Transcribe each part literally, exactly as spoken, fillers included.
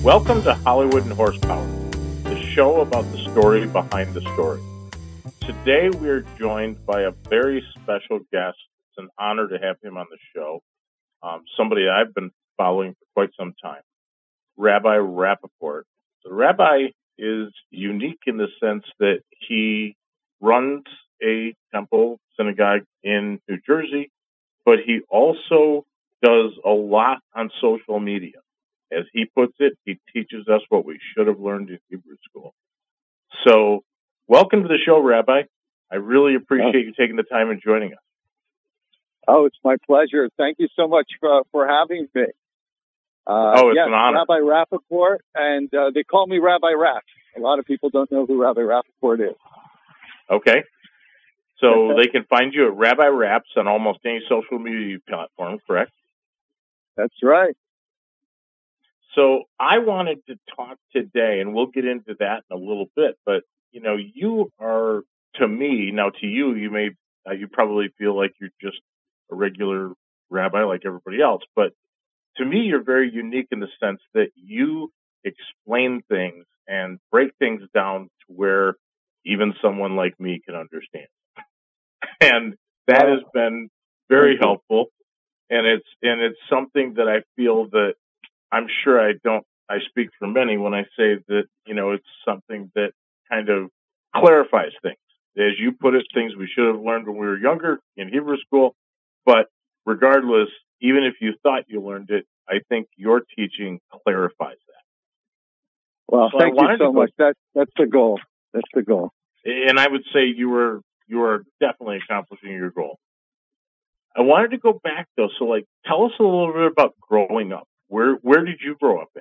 Welcome to Hollywood and Horsepower, the show about the story behind the story. Today we're joined by a very special guest. It's an honor to have him on the show, um, somebody I've been following for quite some time, Rabbi Rappaport. The rabbi is unique in the sense that he runs a temple synagogue in New Jersey, but he also does a lot on social media. As he puts it, he teaches us what we should have learned in Hebrew school. So, welcome to the show, Rabbi. I really appreciate you taking the time and joining us. Oh, it's my pleasure. Thank you so much for, for having me. Uh, oh, it's yes, an honor. Rabbi Rappaport, and uh, they call me Rabbi Rapp. A lot of people don't know who Rabbi Rappaport is. Okay. So they can find you at Rabbi Rapps on almost any social media platform, correct? That's right. So I wanted to talk today, and we'll get into that in a little bit, but, you know, you are, to me, now to you, you may, uh, you probably feel like you're just a regular rabbi like everybody else, but to me, you're very unique in the sense that you explain things and break things down to where even someone like me can understand. And that Well, has been very helpful. And it's, and it's something that I feel that I'm sure I don't, I speak for many when I say that, you know, it's something that kind of clarifies things. As you put it, things we should have learned when we were younger in Hebrew school. But regardless, even if you thought you learned it, I think your teaching clarifies that. Well, so thank you so go, much. That, that's the goal. That's the goal. And I would say you were, you are definitely accomplishing your goal. I wanted to go back though. So like, tell us a little bit about growing up. Where where did you grow up at?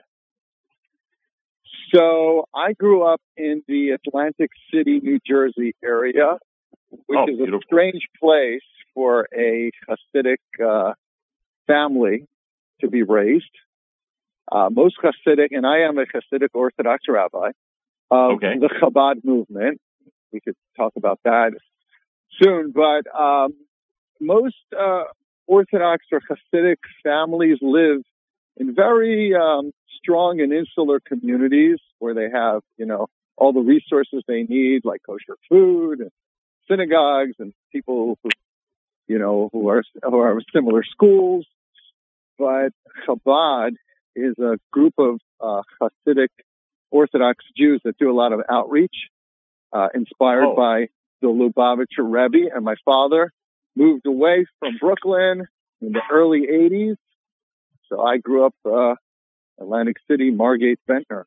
So I grew up in the Atlantic City, New Jersey area, which oh, is beautiful. a strange place for a Hasidic uh, family to be raised. Uh, most Hasidic, and I am a Hasidic Orthodox rabbi of okay. the Chabad movement. We could talk about that soon, but um, most uh, Orthodox or Hasidic families live in very um, strong and insular communities where they have, you know, all the resources they need, like kosher food and synagogues and people who, you know, who are who are similar schools. But Chabad is a group of uh, Hasidic Orthodox Jews that do a lot of outreach, uh, inspired oh. by the Lubavitcher Rebbe. And my father moved away from Brooklyn in the early eighties. So I grew up uh, Atlantic City, Margate, Ventnor.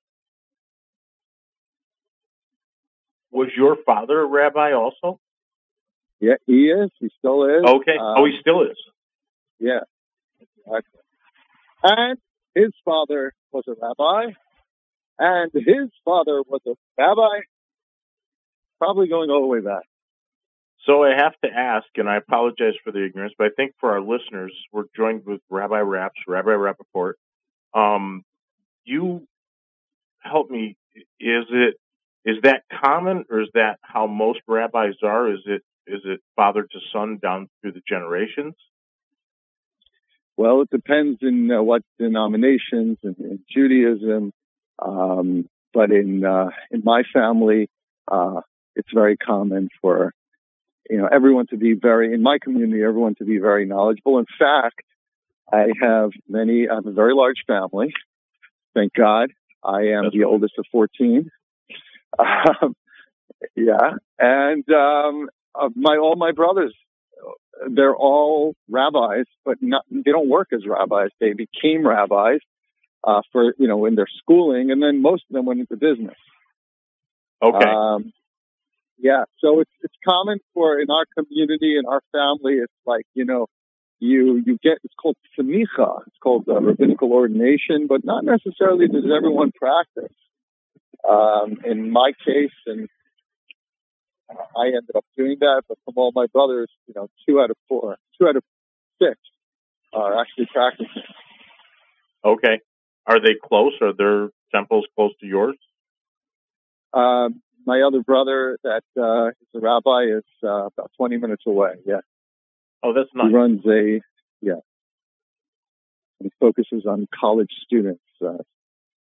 Was your father a rabbi also? Yeah, he is. He still is. Okay. Um, oh, he still is. Yeah. Exactly. And his father was a rabbi, and his father was a rabbi, probably going all the way back. So I have to ask, and I apologize for the ignorance, but I think for our listeners, we're joined with Rabbi Rapps, Rabbi Rappaport. Um, you help me. Is it is that common, or is that how most rabbis are? Is it is it father to son down through the generations? Well, it depends in uh, what denominations in, in Judaism, um, but in uh, in my family, uh, it's very common for you know everyone to be very in my community, everyone to be very knowledgeable. In fact, I have many. I have a very large family. Thank God. I am That's the right. oldest of fourteen. Um, yeah, and um, uh, my all my brothers. They're all rabbis, but not, they don't work as rabbis. They became rabbis uh, for, you know, in their schooling, and then most of them went into business. Okay. Um, yeah, so it's it's common for, in our community, in our family, it's like, you know, you you get, it's called semicha, it's called uh, rabbinical ordination, but not necessarily does everyone practice. Um, in my case, and I ended up doing that, but from all my brothers, you know, two out of four, two out of six are actually practicing. Okay. Are they close? Are their temples close to yours? Um, my other brother that uh, is a rabbi is uh, about twenty minutes away, yeah. Oh, that's nice. He runs a, yeah, he focuses on college students uh,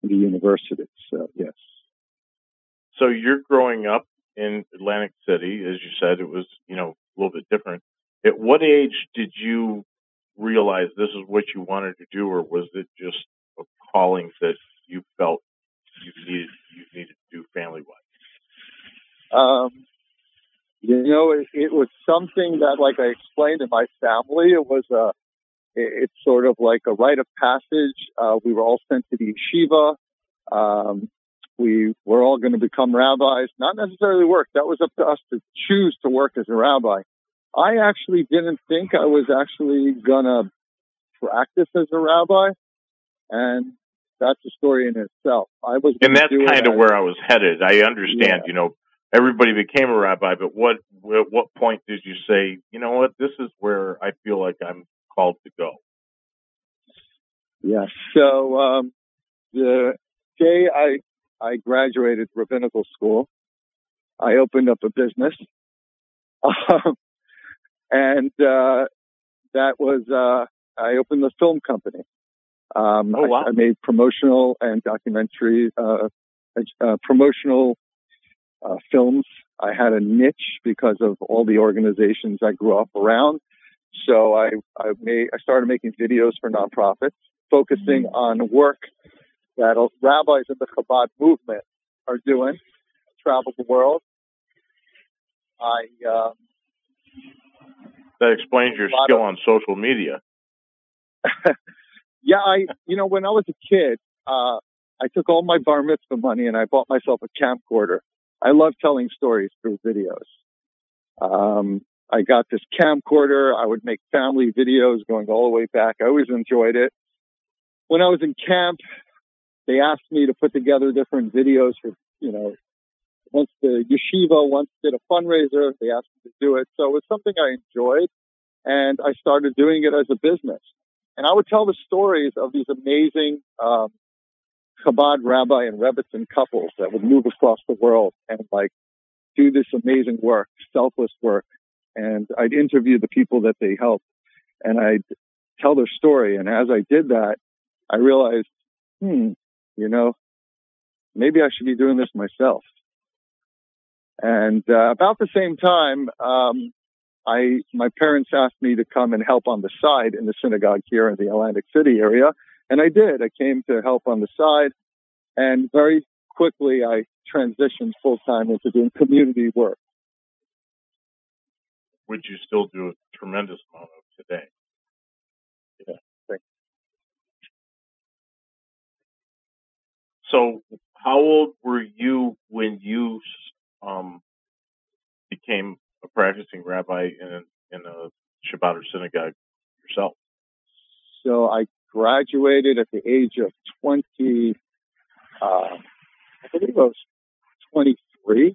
the university. So, yes. So you're growing up in Atlantic City, as you said, it was, you know, a little bit different. At what age did you realize this is what you wanted to do, or was it just a calling that you felt you needed you needed to do family-wise? Um, you know, it, it was something that, like I explained in my family, it was a, it, it's sort of like a rite of passage. Uh, we were all sent to the yeshiva. Um, we were all going to become rabbis, not necessarily work. That was up to us to choose to work as a rabbi. I actually didn't think I was actually going to practice as a rabbi, and that's a story in itself. I was, and that's kind of where I was headed. I understand, yeah. you know, everybody became a rabbi, but what at what point did you say, you know what, this is where I feel like I'm called to go? Yeah. So um, the day I I graduated rabbinical school, I opened up a business, um, and uh, that was uh, I opened a film company. Um, oh, wow. I, I made promotional and documentary, uh, uh, promotional uh, films. I had a niche because of all the organizations I grew up around. So I, I made, I started making videos for nonprofits, focusing mm-hmm. on work that rabbis in the Chabad movement are doing. I traveled the world. I uh, that explains your skill of, on social media. Yeah, I, you know, when I was a kid, uh, I took all my bar mitzvah money and I bought myself a camcorder. I love telling stories through videos. Um, I got this camcorder. I would make family videos going all the way back. I always enjoyed it. When I was in camp, they asked me to put together different videos for, you know, once the yeshiva once did a fundraiser, they asked me to do it. So it was something I enjoyed, and I started doing it as a business. And I would tell the stories of these amazing um, Chabad rabbi and Rebbitzin couples that would move across the world and like do this amazing work, selfless work. And I'd interview the people that they helped, and I'd tell their story. And as I did that, I realized, hmm, you know, maybe I should be doing this myself. And uh, about the same time, um, I, my parents asked me to come and help on the side in the synagogue here in the Atlantic City area. And I did. I came to help on the side. And very quickly, I transitioned full-time into doing community work. Which you still do a tremendous amount of today. Yeah, thanks. So how old were you when you um, became a practicing rabbi in a, in a Shabbat or synagogue yourself? So I graduated at the age of twenty, uh, I believe I was twenty-three.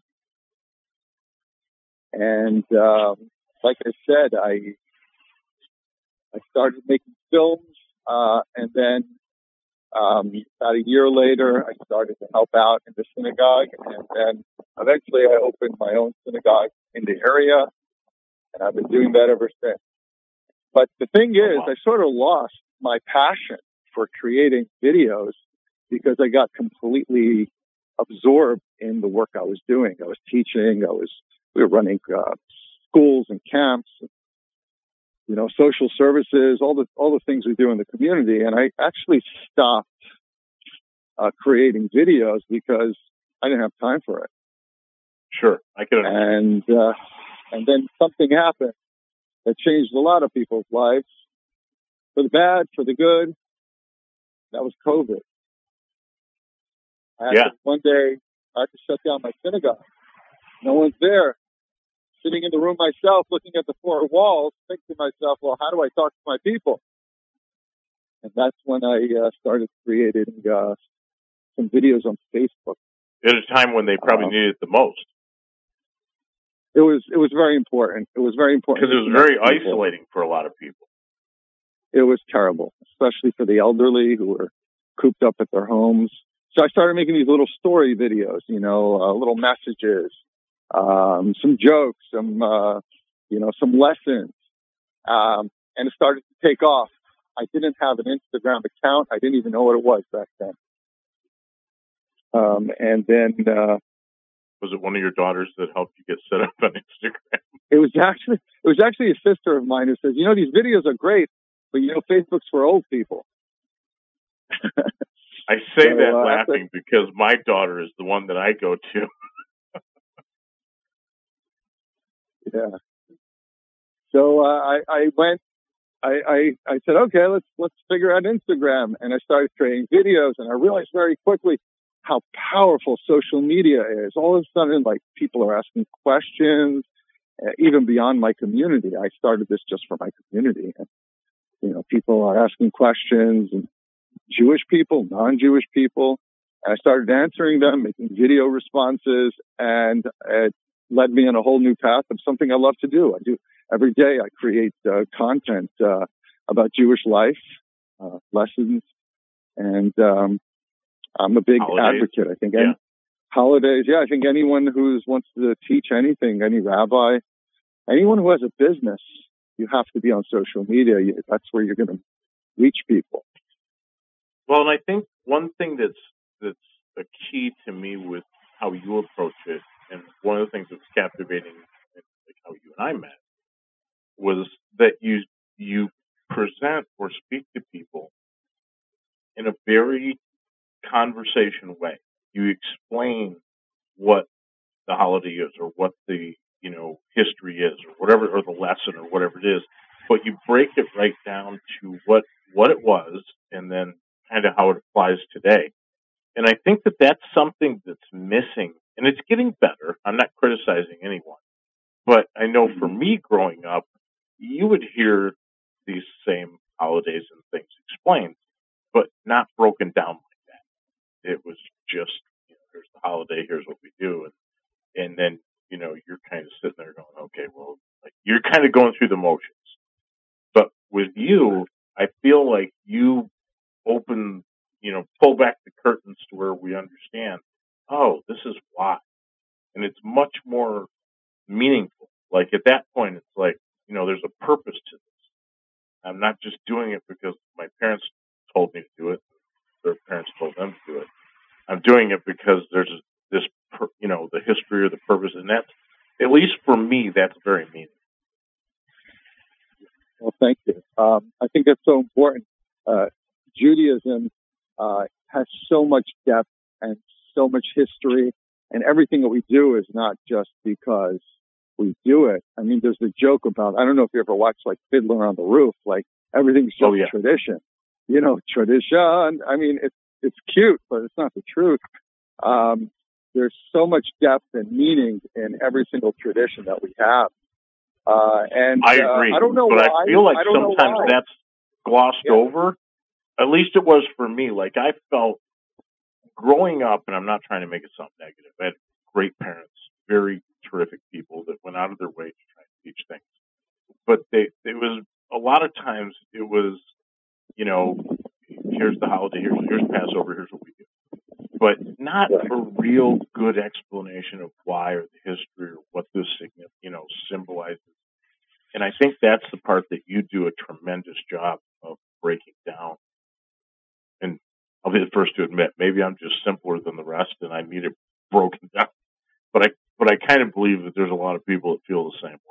And um, like I said, I I started making films, uh, and then um, about a year later, I started to help out in the synagogue, and then eventually I opened my own synagogue in the area, and I've been doing that ever since. But the thing is, I sort of lost my passion for creating videos because I got completely absorbed in the work I was doing. I was teaching, I was we were running uh, schools and camps, and, you know, social services, all the all the things we do in the community. And I actually stopped uh, creating videos because I didn't have time for it. Sure, I can understand. And uh, and then something happened that changed a lot of people's lives, for the bad, for the good. That was COVID. I had yeah. to, one day, I had to shut down my synagogue. No one's there. Sitting in the room myself, looking at the four walls, thinking to myself, well, how do I talk to my people? And that's when I uh, started creating uh, some videos on Facebook. At a time when they probably uh, needed it the most. It was it was very important. It was very important. Because it was very isolating for a lot of people. It was terrible, especially for the elderly who were cooped up at their homes. So I started making these little story videos, you know, uh, little messages, um, some jokes, some, uh, you know, some lessons. Um, and it started to take off. I didn't have an Instagram account. I didn't even know what it was back then. Um, and then, uh, was it one of your daughters that helped you get set up on Instagram? It was actually, it was actually a sister of mine who says, you know, these videos are great, but you know, Facebook's for old people. I say so, that uh, laughing after, because my daughter is the one that I go to. yeah. So, uh, I, I went, I, I, I said, okay, let's, let's figure out Instagram. And I started creating videos, and I realized very quickly how powerful social media is. All of a sudden, like, people are asking questions, uh, even beyond my community. I started this just for my community. And, you know, people are asking questions, and Jewish people, non-Jewish people. And I started answering them, making video responses, and it led me on a whole new path of something I love to do. I do every day. I create uh, content uh, about Jewish life, uh, lessons, and um, I'm a big holidays. advocate. I think yeah. any, holidays. Yeah, I think anyone who wants to teach anything, any rabbi, anyone who has a business, you have to be on social media. That's where you're going to reach people. Well, and I think one thing that's that's a key to me with how you approach it, and one of the things that was captivating, like how you and I met, was that you you present or speak to people in a very conversation way. You explain what the holiday is, or what the you know history is, or whatever, or the lesson, or whatever it is. But you break it right down to what what it was, and then kind of how it applies today. And I think that that's something that's missing, and it's getting better. I'm not criticizing anyone, but I know for me growing up, you would hear these same holidays and things explained, but not broken down like that. It was just, you know, here's the holiday, here's what we do, and and then you know you're kind of sitting there going, okay, well, like you're kind of going through the motions. But with you, I feel like you open, you know, pull back the curtains to where we understand, oh, this is why. And it's much more meaningful. Like at that point, it's like, you know, there's a purpose to this. I'm not just doing it because my parents told me to do it. Their parents told them to do it. I'm doing it because there's this, you know, the history or the purpose. And that's, at least for me, that's very meaningful. Well, thank you. Um, I think that's so important. Uh, Judaism uh, has so much depth and so much history, and everything that we do is not just because we do it. I mean, there's the joke about, I don't know if you ever watched like Fiddler on the Roof, like everything's just oh, yeah. tradition. You know, tradition. I mean, it's it's cute, but it's not the truth. Um, there's so much depth and meaning in every single tradition that we have. Uh, and I agree. Uh, I don't know but why. I feel like I sometimes that's glossed yeah. over. At least it was for me. Like I felt growing up, and I'm not trying to make it sound negative. I had great parents, very terrific people that went out of their way to try and teach things. But they, it was a lot of times it was, you know, here's the holiday, here's, here's Passover, here's what we do. But not a real good explanation of why or the history or what this, you know, symbolizes. And I think that's the part that you do a tremendous job of breaking down. And I'll be the first to admit, maybe I'm just simpler than the rest and I need it broken down. But I, but I kind of believe that there's a lot of people that feel the same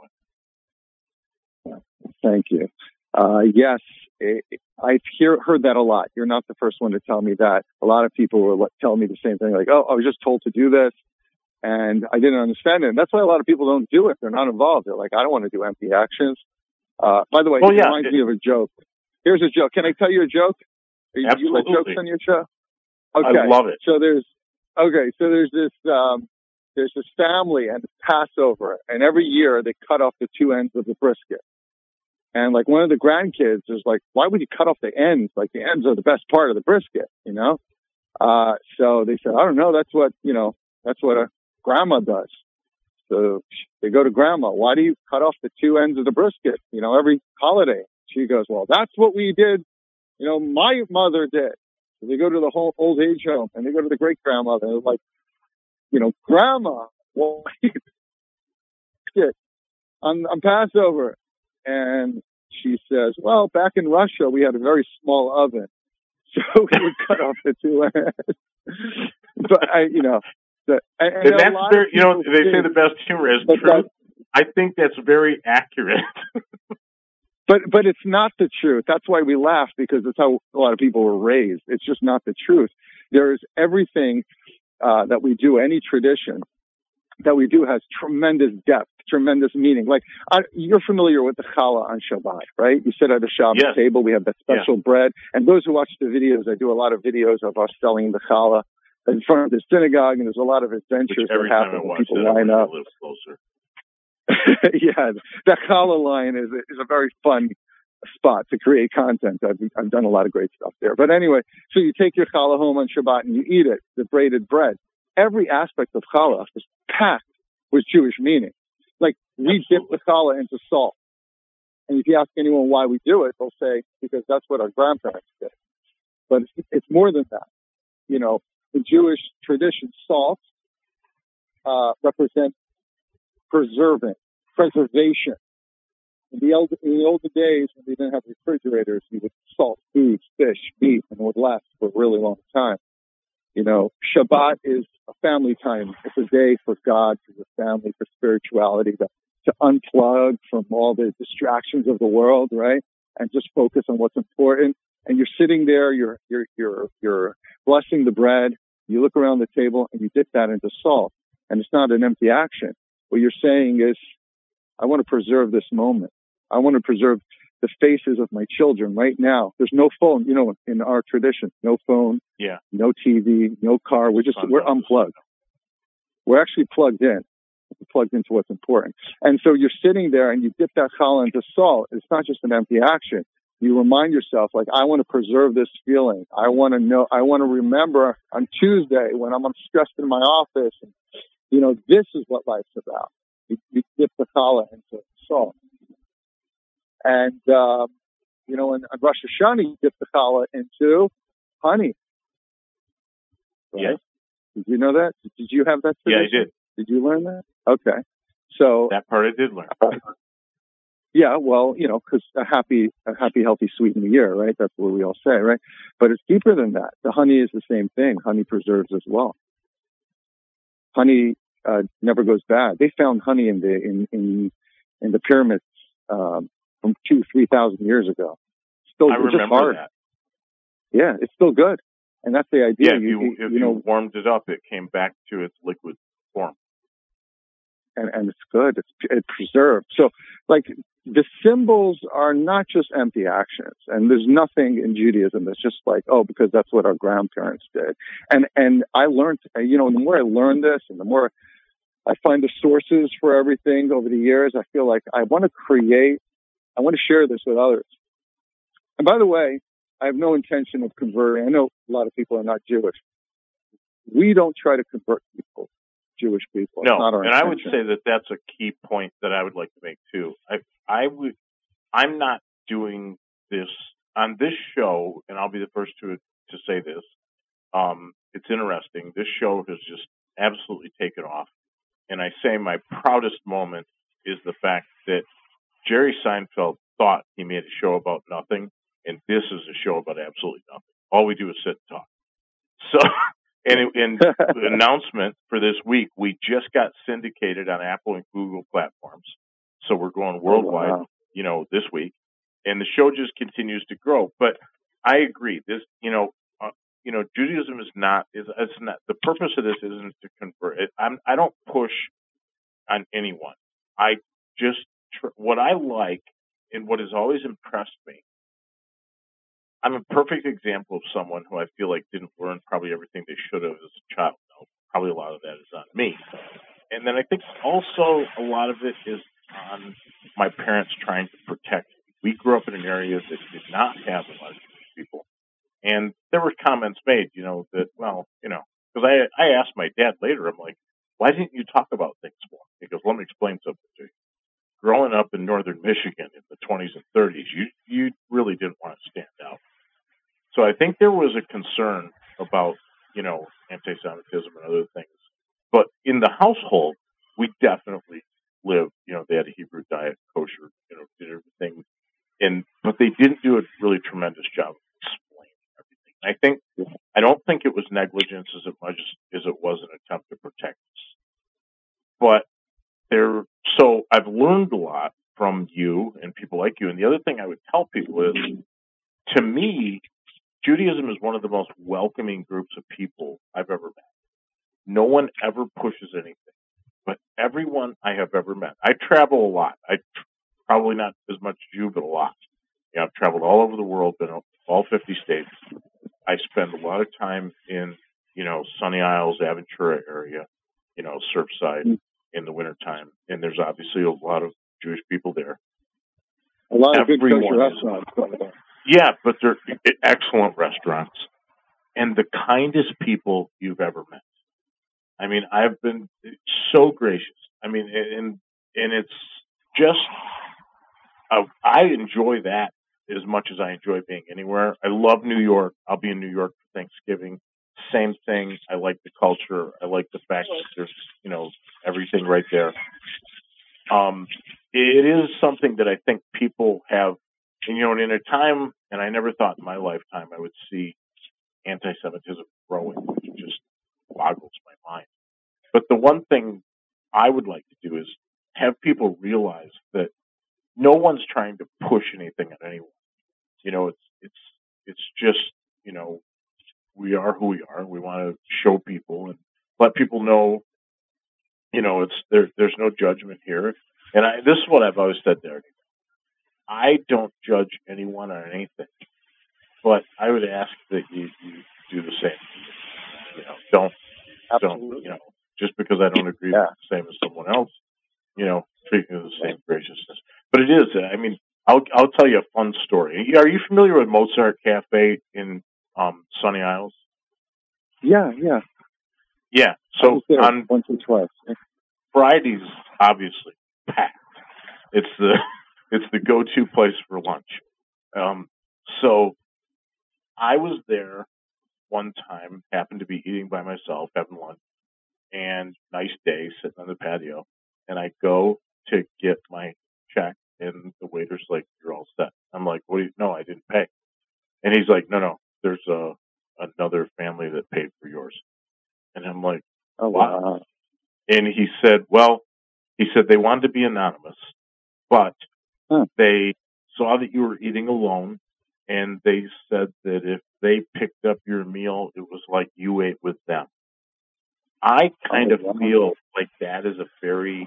way. Thank you. Uh, yes, it, I've hear, heard that a lot. You're not the first one to tell me that. A lot of people will tell me the same thing, like, oh, I was just told to do this, and I didn't understand it. And that's why a lot of people don't do it. They're not involved. They're like, I don't want to do empty actions. Uh, by the way, well, it yeah, reminds it, me of a joke. Here's a joke. Can I tell you a joke? Do absolutely. you let jokes on your show? Okay. I love it. So there's, okay, so there's this, um, there's this family and it's Passover, and every year they cut off the two ends of the brisket. And like one of the grandkids is like, why would you cut off the ends? Like the ends are the best part of the brisket, you know? Uh, so they said, I don't know. That's what, you know, that's what a grandma does. So they go to grandma. Why do you cut off the two ends of the brisket, you know, every holiday? She goes, well, that's what we did. You know, my mother did. So they go to the whole old age home and they go to the great grandmother. They're like, you know, grandma, well, on, on Passover. And she says, well, back in Russia, we had a very small oven. So we would cut off the two ends. but I, you know, the, and, and, and that's very, you know, they say the best humor is truth. That, I think that's very accurate. but but it's not the truth. That's why we laugh, because it's how a lot of people were raised. It's just not the truth. There is everything uh, that we do, any tradition that we do has tremendous depth, tremendous meaning. Like, I, you're familiar with the challah on Shabbat, right? You sit at a Shabbat yes. table. We have that special yeah. bread. And those who watch the videos, I do a lot of videos of us selling the challah in front of the synagogue, and there's a lot of adventures that happen when people that, line up. A little closer. Yeah, that challah line is is a very fun spot to create content. I've, I've done a lot of great stuff there. But anyway, so you take your challah home on Shabbat and you eat it, the braided bread. Every aspect of challah is packed with Jewish meaning. Like, we Absolutely. dip the challah into salt. And if you ask anyone why we do it, they'll say, because that's what our grandparents did. But it's, it's more than that. You know, in Jewish tradition, salt uh, represents preserving, preservation. In the, elder, in the older days, when we didn't have refrigerators, you would salt foods, fish, meat, and it would last for a really long time. You know, Shabbat is a family time. It's a day for God, for the family, for spirituality, to, to unplug from all the distractions of the world, right? And just focus on what's important. And you're sitting there, you're, you're, you're, you're blessing the bread. You look around the table and you dip that into salt. And it's not an empty action. What you're saying is, I want to preserve this moment. I want to preserve the faces of my children right now. There's no phone, you know, in our tradition, no phone, yeah, no T V, no car. We're just, we're unplugged. We're actually plugged in. We're plugged into what's important. And so you're sitting there and you dip that challah into salt. It's not just an empty action. You remind yourself, like, I want to preserve this feeling. I want to know, I want to remember on Tuesday when I'm stressed in my office. And, you know, this is what life's about. You, you dip the challah into salt. And, um, you know, on, on Rosh Hashanah, you dip the challah into honey. Right? Yeah. Did you know that? Did you have that tradition? Yeah, I did. Did you learn that? Okay. So that part I did learn. Uh, yeah, well, you know, because a happy, a happy, healthy, sweet new year, right? That's what we all say, right? But it's deeper than that. The honey is the same thing. Honey preserves as well. Honey uh, never goes bad. They found honey in the in in, in the pyramids um, from two, three thousand years ago. Still, I it's remember just hard. that. Yeah, it's still good, and that's the idea. Yeah, if you, you, if you know, you warmed it up, it came back to its liquid form. And, and it's good. It's, it's preserved. So, like, the symbols are not just empty actions. And there's nothing in Judaism that's just like, oh, because that's what our grandparents did. And and I learned, you know, the more I learn this and the more I find the sources for everything over the years, I feel like I want to create, I want to share this with others. And by the way, I have no intention of converting. I know a lot of people are not Jewish. We don't try to convert people. Jewish people. No, it's not our and intention. I would say that that's a key point that I would like to make too. I, I would, I'm not doing this on this show, and I'll be the first to to say this. Um, it's interesting. This show has just absolutely taken off, and I say my proudest moment is the fact that Jerry Seinfeld thought he made a show about nothing, and this is a show about absolutely nothing. All we do is sit and talk. So. And, it, and the announcement for this week, we just got syndicated on Apple and Google platforms. So we're going worldwide, oh, wow. you know, this week. And the show just continues to grow. But I agree. This, you know, uh, you know, Judaism is not, is it's not, the purpose of this isn't to convert it. I'm, I don't push on anyone. I just, tr- what I like and what has always impressed me, I'm a perfect example of someone who I feel like didn't learn probably everything they should have as a child. Now, probably a lot of that is on me. And then I think also a lot of it is on my parents trying to protect me. We grew up in an area that did not have a lot of Jewish people. And there were comments made, you know, that, well, you know, because I, I asked my dad later, I'm like, why didn't you talk about things more? He goes, let me explain something to you. Growing up in northern Michigan in the twenties and thirties, you, you really didn't want to stand out. So I think there was a concern about, you know, anti-Semitism and other things. But in the household, we definitely lived, you know, they had a Hebrew diet, kosher, you know, did everything. And, but they didn't do a really tremendous job of explaining everything. I think, I don't think it was negligence as much as learned a lot from you and people like you. And the other thing I would tell people is, to me, Judaism is one of the most welcoming groups of people I've ever met. No one ever pushes anything, but everyone I have ever met. I travel a lot. I probably not as much as you, but a lot. You know, I've traveled all over the world, been in all fifty states. I spend a lot of time in, you know, Sunny Isles, Aventura area, you know, Surfside mm-hmm. in the wintertime. And there's obviously a lot of Jewish people there. A lot of Everyone good kosher restaurants. Yeah, but they're excellent restaurants and the kindest people you've ever met. I mean, I've been so gracious. I mean, and and it's just, uh, I enjoy that as much as I enjoy being anywhere. I love New York. I'll be in New York for Thanksgiving. Same thing. I like the culture. I like the fact that there's, you know, everything right there. Um, it is something that I think people have, and, you know, in a time, and I never thought in my lifetime I would see anti-Semitism growing, which just boggles my mind. But the one thing I would like to do is have people realize that no one's trying to push anything on anyone. You know, it's it's it's just, you know, we are who we are. We want to show people and let people know, you know, it's there. There's no judgment here. And I, this is what I've always said there. I don't judge anyone on anything, but I would ask that you, you do the same. You know, don't Absolutely. don't you know, just because I don't agree yeah. with the same as someone else, you know, treat me with the same graciousness. But it is. I mean, I'll I'll tell you a fun story. Are you familiar with Mozart Cafe in um, Sunny Isles? Yeah, yeah, yeah. So on once or twice. Fridays, obviously packed. It's the it's the go-to place for lunch. Um, so I was there one time, happened to be eating by myself, having lunch, and nice day, sitting on the patio, and I go to get my check, and the waiter's like, "You're all set." I'm like, "What do you? No, I didn't pay." And he's like, "No, no, there's a another family that paid for yours." And I'm like, "Oh wow!" wow. And he said, "Well," he said, "they wanted to be anonymous, but huh. they saw that you were eating alone, and they said that if they picked up your meal, it was like you ate with them." I kind oh, of wow. feel like that is a very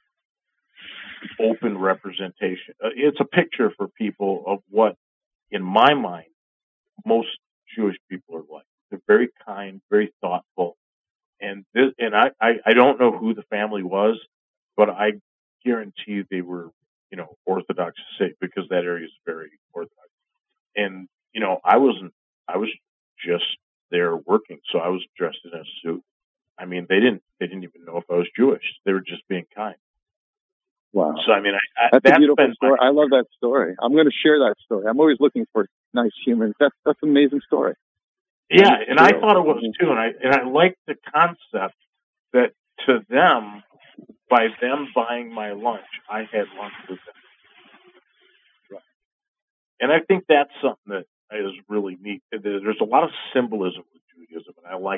open representation. It's a picture for people of what, in my mind, most Jewish people are like. They're very kind, very thoughtful. And this, and I, I, I don't know who the family was, but I guarantee they were, you know, Orthodox because that area is very Orthodox. And, you know, I wasn't, I was just there working. So I was dressed in a suit. I mean, they didn't, they didn't even know if I was Jewish. They were just being kind. Wow. So, I mean, I, I, that's, that's a beautiful story. My, I love that story. I'm going to share that story. I'm always looking for nice humans. That's, that's an amazing story. Yeah. And I thought it was too. And I, and I liked the concept that to them, by them buying my lunch, I had lunch with them. Right. And I think that's something that is really neat. There's a lot of symbolism with Judaism, and I like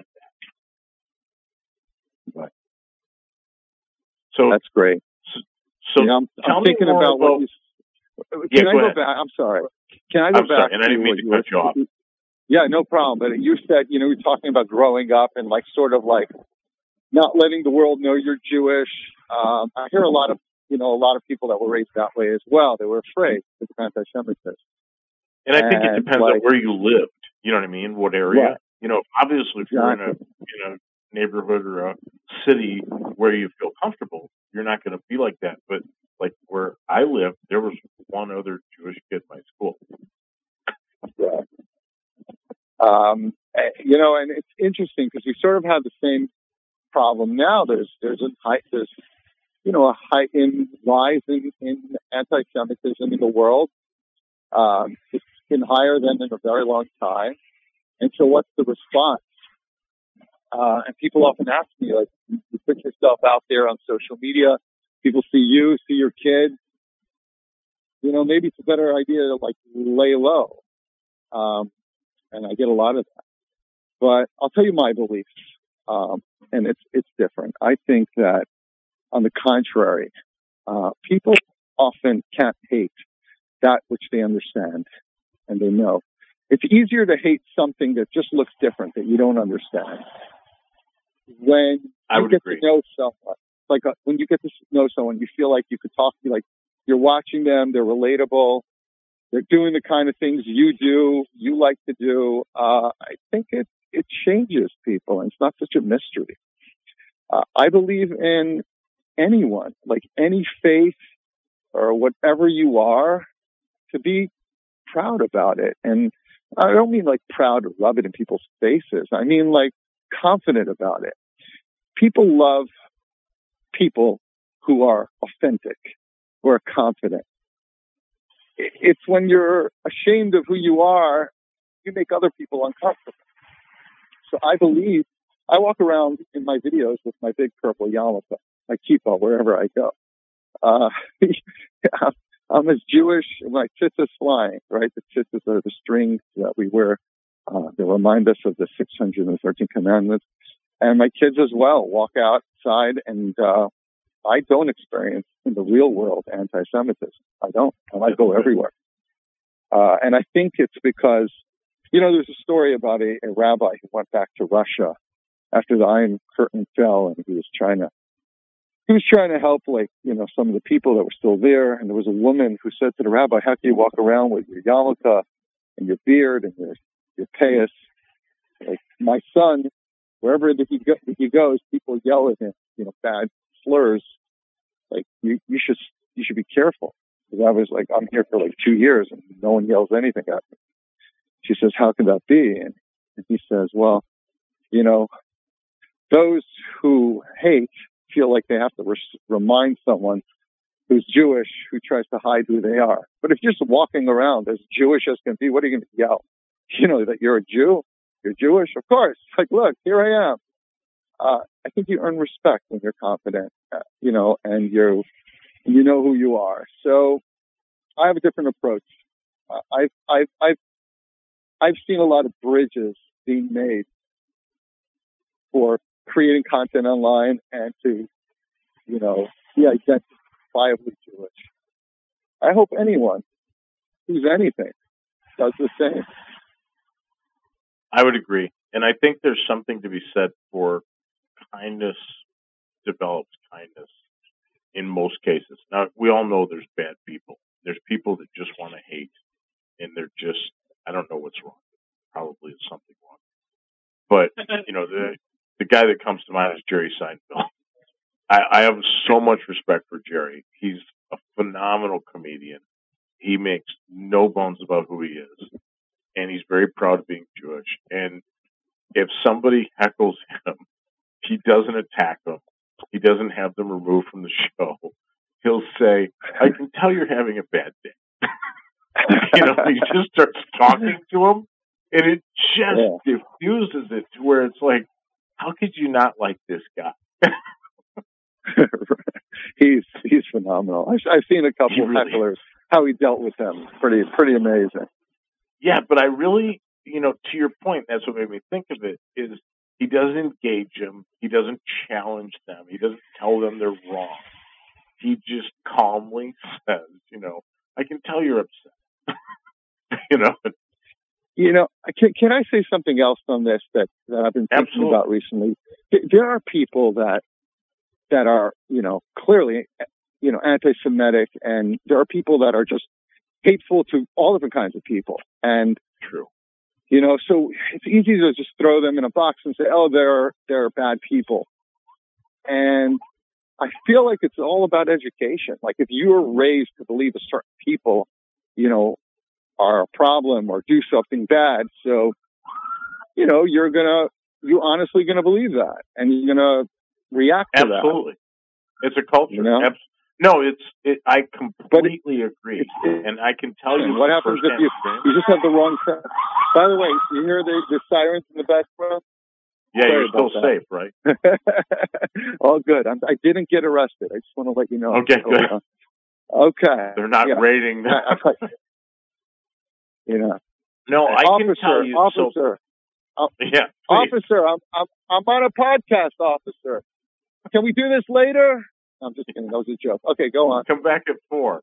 that. Right. So that's great. So, so yeah, I'm, I'm thinking about, about what you. Can yeah, I go, go ahead. back? I'm sorry. Can I go I'm back? Sorry, and I didn't mean to cut you off. Yeah, no problem. But you said, you know, you're talking about growing up and like sort of like not letting the world know you're Jewish. Um, I hear a lot of, you know, a lot of people that were raised that way as well. They were afraid of anti-Semitism. And I think and it depends like, on where you lived. You know what I mean? What area? Right. You know, obviously, if you're exactly. in a in a neighborhood or a city where you feel comfortable, you're not going to be like that. But like where I lived, there was one other Jewish kid in my school. Yeah. Um, you know, and it's interesting because we sort of have the same problem now. There's there's a high, there's you know a heightened rise in, in anti-Semitism in the world. Um, it's been higher than in a very long time. And so, what's the response? Uh, and people often ask me, like, you put yourself out there on social media. People see you, see your kid. You know, maybe it's a better idea to like lay low. Um, and I get a lot of that. But I'll tell you my beliefs, um, and it's it's different. I think that, on the contrary, Uh, people often can't hate that which they understand and they know. It's easier to hate something that just looks different, that you don't understand. When I you would get agree. to know someone, like uh, when you get to know someone, you feel like you could talk to, like you're watching them, they're relatable, they're doing the kind of things you do, you like to do. Uh, I think it, it changes people, and it's not such a mystery. Uh, I believe in anyone, like any faith or whatever you are, to be proud about it. And I don't mean like proud to rub it in people's faces. I mean like confident about it. People love people who are authentic, who are confident. It's when you're ashamed of who you are, you make other people uncomfortable. So I believe, I walk around in my videos with my big purple yarmulke, my kippah, wherever I go. Uh, I'm as Jewish, my tzitzis flying, right? The tzitzis are the strings that we wear. Uh, they remind us of the six hundred thirteen commandments. And my kids as well walk outside, and uh, I don't experience in the real world anti-Semitism. I don't. And I go everywhere. Uh, and I think it's because, you know, there's a story about a, a rabbi who went back to Russia after the Iron Curtain fell, and he was trying to He was trying to help, like, you know, some of the people that were still there. And there was a woman who said to the rabbi, how can you walk around with your yarmulke and your beard and your, your payas? Like, my son, wherever he, go, he goes, people yell at him, you know, bad slurs. Like, you, you should you should be careful. Because I was like, I'm here for like two years and no one yells anything at me. She says, how can that be? And, and he says, well, you know, those who hate feel like they have to re- remind someone who's Jewish who tries to hide who they are. But if you're just walking around as Jewish as can be, what are you going to yell? You know, that you're a Jew? You're Jewish? Of course. Like, look, here I am. Uh, I think you earn respect when you're confident, uh, you know, and you you know who you are. So I have a different approach. Uh, I've, I've, I've, I've seen a lot of bridges being made for creating content online and to, you know, be identifiably Jewish. I hope anyone who's anything does the same. I would agree. And I think there's something to be said for kindness develops kindness in most cases. Now, we all know there's bad people. There's people that just want to hate, and they're just, I don't know what's wrong. Probably is something wrong. But, you know, the the guy that comes to mind is Jerry Seinfeld. I, I have so much respect for Jerry. He's a phenomenal comedian. He makes no bones about who he is. And he's very proud of being Jewish. And if somebody heckles him, he doesn't attack them. He doesn't have them removed from the show. He'll say, I can tell you're having a bad day. You know, he just starts talking to him. And it just yeah. diffuses it to where it's like, how could you not like this guy? he's he's phenomenal. I've, I've seen a couple of really hecklers, how he dealt with them. Pretty pretty amazing. Yeah, but I really, you know, to your point, that's what made me think of it, is he doesn't engage them. He doesn't challenge them. He doesn't tell them they're wrong. He just calmly says, you know, I can tell you're upset. you know? You know, can, can I say something else on this that, that I've been thinking Absolutely. about recently? There are people that that are, you know, clearly, you know, anti-Semitic, and there are people that are just hateful to all different kinds of people. And true, you know, so it's easy to just throw them in a box and say, oh, they're they're bad people. And I feel like it's all about education. Like if you were raised to believe a certain people, you know, are a problem or do something bad. So, you know, you're going to, you're honestly going to believe that. And you're going to react to Absolutely. that. Absolutely. It's a culture. You know? Abs- no, it's, it, I completely it, agree. It, it, and I can tell you what happens if you, you just have the wrong set. By the way, you hear the, the sirens in the background? Yeah, Sorry you're still that. safe, right? All good. I'm, I didn't get arrested. I just want to let you know. Okay, good. Uh, okay. They're not yeah. raiding. You know. No, I officer, can tell you. Officer. So, uh, yeah. Please. Officer, I'm, I'm I'm on a podcast, officer. Can we do this later? I'm just kidding. That was a joke. Okay, go on. Come back at four.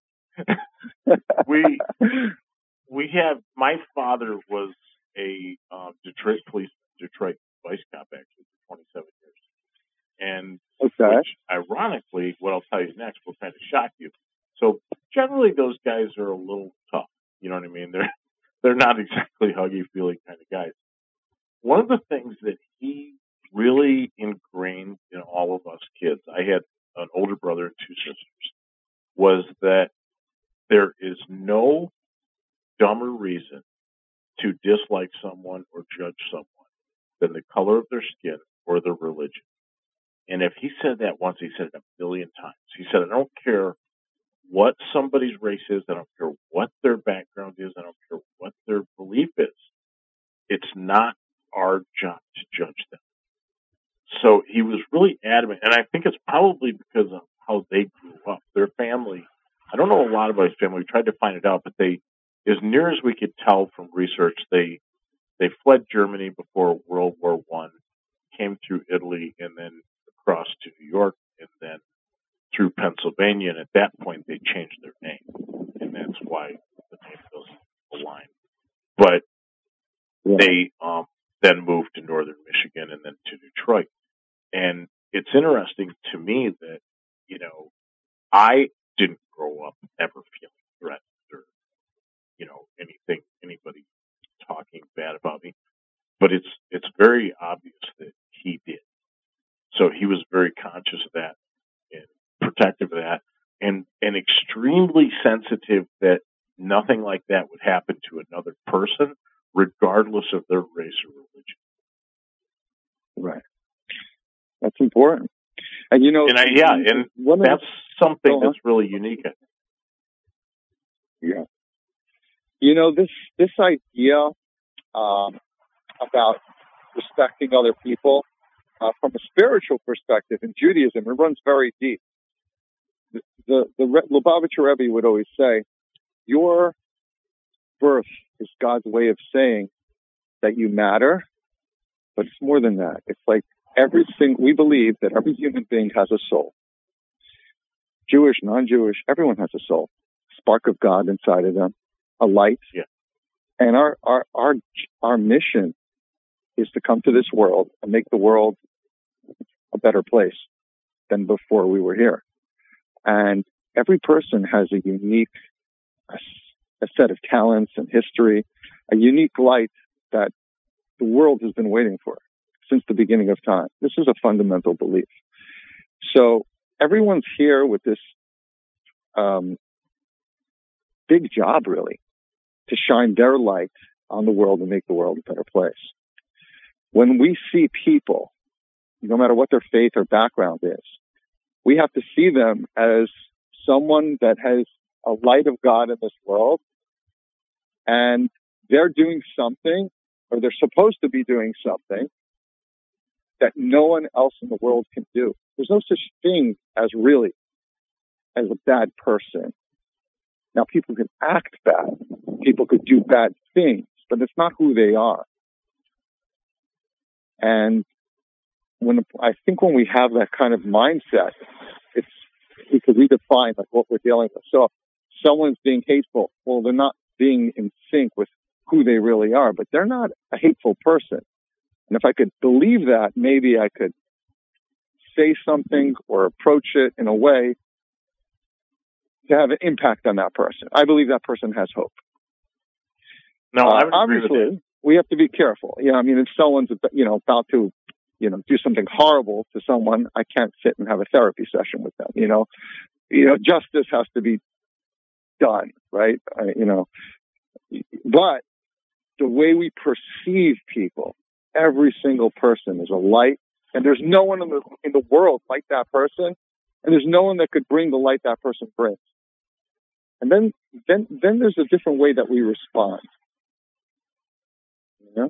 we we have. My father was a um, Detroit police, Detroit vice cop actually for twenty-seven years, and okay. which ironically, what I'll tell you next will kind of shock you. So generally, those guys are a little tough. You know what I mean? They're they're not exactly huggy feely kind of guys. One of the things that he really ingrained in all of us kids, I had an older brother and two sisters, was that there is no dumber reason to dislike someone or judge someone than the color of their skin or their religion. And if he said that once, he said it a billion times. He said, I don't care what somebody's race is, I don't care what their background is, I don't care what their belief is. It's not our job to judge them. So he was really adamant, and I think it's probably because of how they grew up. Their family, I don't know a lot about his family. We tried to find it out, but they, as near as we could tell from research, they they fled Germany before World War One, came through Italy, and then across to New York, and then through Pennsylvania. And at that point, they changed their name, and that's why the name doesn't align. But yeah. they um, then moved to northern Michigan and then to Detroit. And it's interesting to me that, you know, I didn't grow up ever feeling threatened or, you know, anything, anybody talking bad about me. But it's it's very obvious that he did. So he was very conscious of that and protective of that and, and extremely sensitive that nothing like that would happen to another person, regardless of their race or religion. Right. That's important. And, you know, and I, yeah, and that's something that's really unique. Yeah. You know, this, this idea um, about respecting other people uh, from a spiritual perspective in Judaism, it runs very deep. The, the, the Lubavitcher Rebbe would always say, your birth is God's way of saying that you matter, but it's more than that. It's like every single, we believe that every human being has a soul. Jewish, non-Jewish, everyone has a soul. Spark of God inside of them, a light. Yeah. And our, our, our, our mission is to come to this world and make the world a better place than before we were here. And every person has a unique, a, a set of talents and history, a unique light that the world has been waiting for since the beginning of time. This is a fundamental belief. So everyone's here with this um, big job, really, to shine their light on the world and make the world a better place. When we see people, no matter what their faith or background is, we have to see them as someone that has a light of God in this world, and they're doing something, or they're supposed to be doing something that no one else in the world can do. There's no such thing as really as a bad person. Now, people can act bad. People could do bad things, but it's not who they are. And when I think when we have that kind of mindset, it's we could redefine like what we're dealing with. So if someone's being hateful, well, they're not being in sync with who they really are, but they're not a hateful person. And if I could believe that, maybe I could say something or approach it in a way to have an impact on that person. I believe that person has hope. No, uh, I would obviously agree with that. We have to be careful. Yeah, I mean, if someone's you know about to you know do something horrible to someone, I can't sit and have a therapy session with them. You know, you know, justice has to be done, right? Uh, you know, but the way we perceive people, every single person is a light, and there's no one in the in the world like that person, and there's no one that could bring the light that person brings. And then, then, then there's a different way that we respond. You know?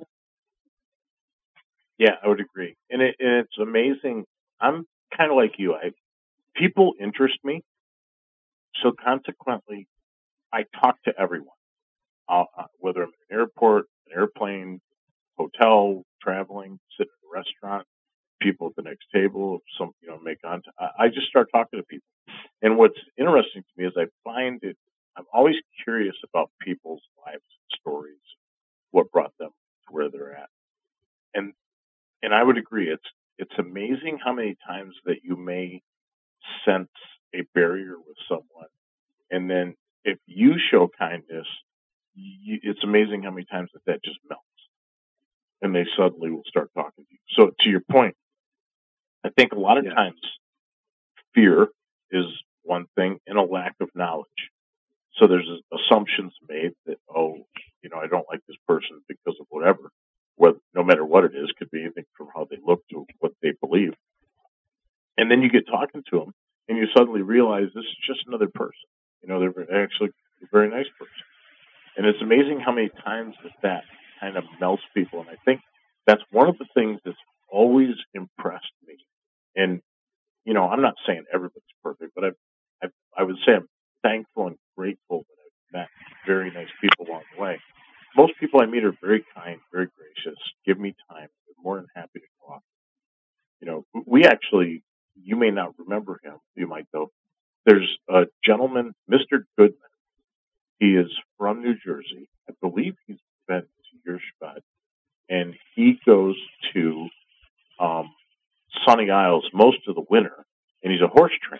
Yeah, I would agree, and, it, and it's amazing. I'm kind of like you. I people interest me, so consequently, I talk to everyone, uh, whether I'm in an airport, an airplane, hotel, traveling, sitting in a restaurant. people at the next table, some, you know, make contact. I, I just start talking to people. And what's interesting to me is I find it, I'm always curious about people's lives and stories, what brought them to where they're at. And, and I would agree. It's, it's amazing how many times that you may sense a barrier with someone. And then if you show kindness, you, it's amazing how many times that that just melts. And they suddenly will start talking to you. So to your point, I think a lot of yeah. times fear is one thing and a lack of knowledge. So there's assumptions made that, oh, you know, I don't like this person because of whatever, whether, no matter what it is, could be anything from how they look to what they believe. And then you get talking to them and you suddenly realize this is just another person. You know, they're actually a very nice person. And it's amazing how many times that that kind of melts people. And I think that's one of the things that's always impressed me. And, you know, I'm not saying everybody's perfect, but I've, I've, I would say I'm thankful and grateful that I've met very nice people along the way. Most people I meet are very kind, very gracious, give me time. They're more than happy to talk. You know, we actually, you may not remember him. You might, though. There's a gentleman, Mister Goodman. He is from New Jersey. I believe he's been to Yershbad. And he goes to um, Sunny Isles most of the winter. And he's a horse trainer.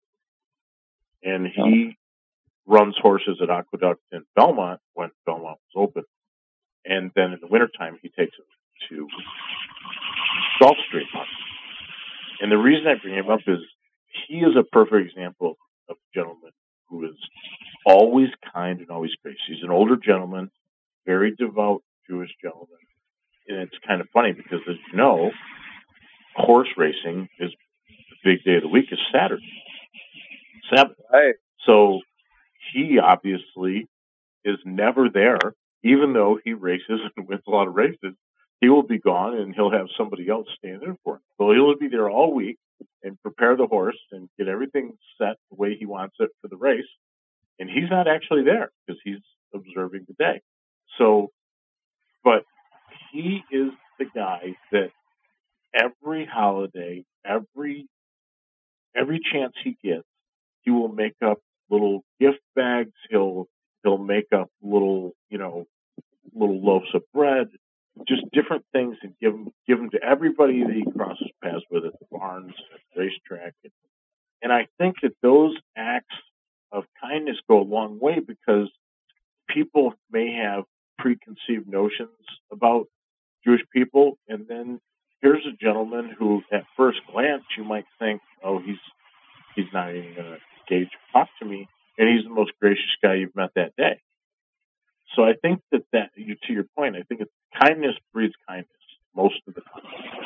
And he oh. runs horses at Aqueduct in Belmont when Belmont was open. And then in the wintertime, he takes them to Gulfstream. And the reason I bring him up is he is a perfect example of a gentleman who is always kind and always gracious. He's an older gentleman, very devout Jewish gentleman. And it's kind of funny because, as you know, horse racing is the big day of the week is Saturday. Sabbath. Right. So he obviously is never there, even though he races and wins a lot of races. He will be gone and he'll have somebody else stand in for him. So he'll be there all week and prepare the horse and get everything set the way he wants it for the race. And he's not actually there because he's observing the day. So, but he is the guy that every holiday, every, every chance he gets, he will make up little gift bags. He'll, he'll make up little, you know, little loaves of bread, just different things, and give them, give them to everybody that he crosses paths with at the barns, at the racetrack. And I think that those acts of kindness go a long way because people may have preconceived notions about Jewish people. And then here's a gentleman who at first glance you might think, oh, he's, he's not even going to engage or talk to me. And he's the most gracious guy you've met that day. So I think that, that you, to your point, I think it's kindness breeds kindness most of the time.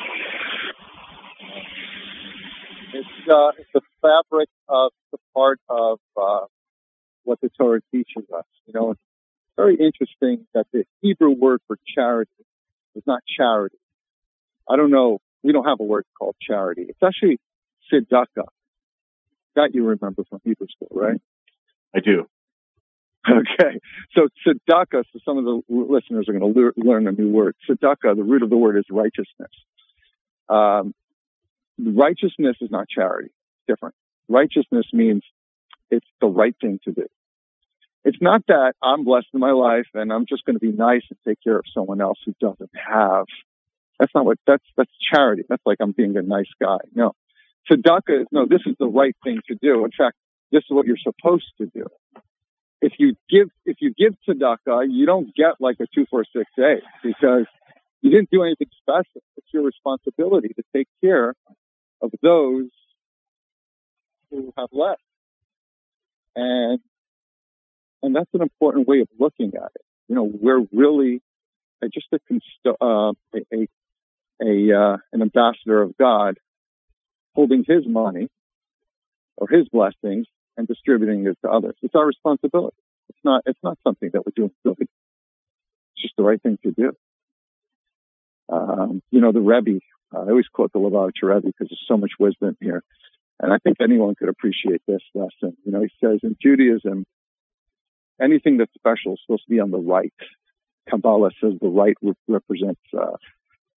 It's, uh, it's the fabric of the part of uh, what the Torah teaches us. You know, it's very interesting that the Hebrew word for charity is not charity. I don't know. We don't have a word called charity. It's actually tzedakah. That you remember from Hebrew school, right? I do. Okay. So tzedakah, so some of the listeners are going to le- learn a new word. Tzedakah, the root of the word is righteousness. Um, righteousness is not charity. It's different. Righteousness means it's the right thing to do. It's not that I'm blessed in my life and I'm just going to be nice and take care of someone else who doesn't have. That's not what, that's, that's charity. That's like I'm being a nice guy. No. Tzedakah is, no, this is the right thing to do. In fact, this is what you're supposed to do. If you give, if you give tzedakah, you don't get like a two, four, six, eight because you didn't do anything special. It's your responsibility to take care of those who have less. And, and that's an important way of looking at it. You know, we're really just a, uh, a, a, uh, an ambassador of God holding his money or his blessings and distributing it to others. It's our responsibility. It's not, it's not something that we're doing silly. It's just the right thing to do. Um, you know, the Rebbe, uh, I always quote the Lubavitcher Rebbe because there's so much wisdom here. And I think anyone could appreciate this lesson. You know, he says in Judaism, anything that's special is supposed to be on the right. Kabbalah says the right re- represents uh,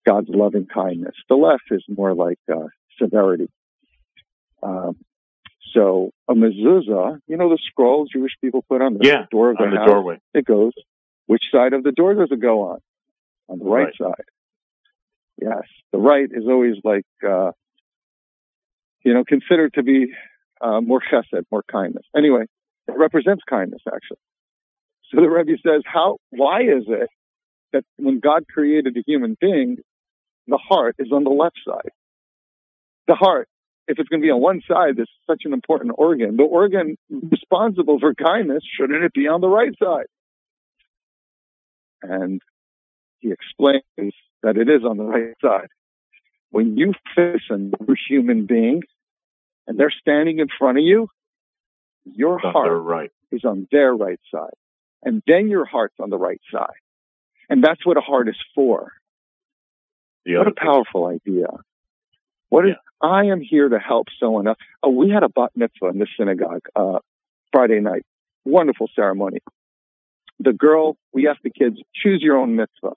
God's loving kindness. The left is more like uh, severity. Um, so a mezuzah, you know the scroll Jewish people put on the yeah, door of their on the house? doorway. It goes. Which side of the door does it go on? On the right, right. side. Yes. The right is always like, uh, you know, considered to be uh, more chesed, more kindness. Anyway, it represents kindness, actually. So the Rebbe says, how? Why is it that when God created a human being, the heart is on the left side? The heart, if it's going to be on one side, this is such an important organ. The organ responsible for kindness, shouldn't it be on the right side? And he explains that it is on the right side. When you face another human being and they're standing in front of you, your on heart right. is on their right side. And then your heart's on the right side. And that's what a heart is for. What a powerful idea. What is, yeah. I am here to help someone else. Oh, we had a bat mitzvah in the synagogue uh, Friday night. Wonderful ceremony. The girl, we asked the kids, choose your own mitzvah.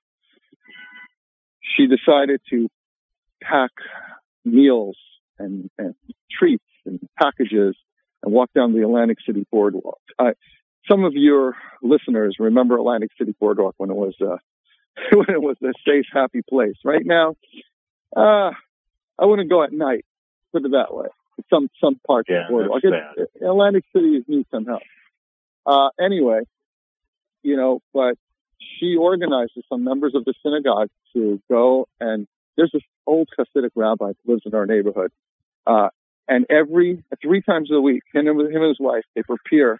She decided to pack meals and, and treats and packages and walk down the Atlantic City Boardwalk. Uh, some of your listeners remember Atlantic City Boardwalk when it was uh, when it was a safe, happy place. Right now, uh, I wouldn't go at night. Put it that way. Some some parts yeah, of the boardwalk. It, Atlantic City needs some help. Uh, anyway, you know, but she organized some members of the synagogue to go, and there's this old Hasidic rabbi who lives in our neighborhood. Uh, and every, three times a week, him and, him and his wife, they prepare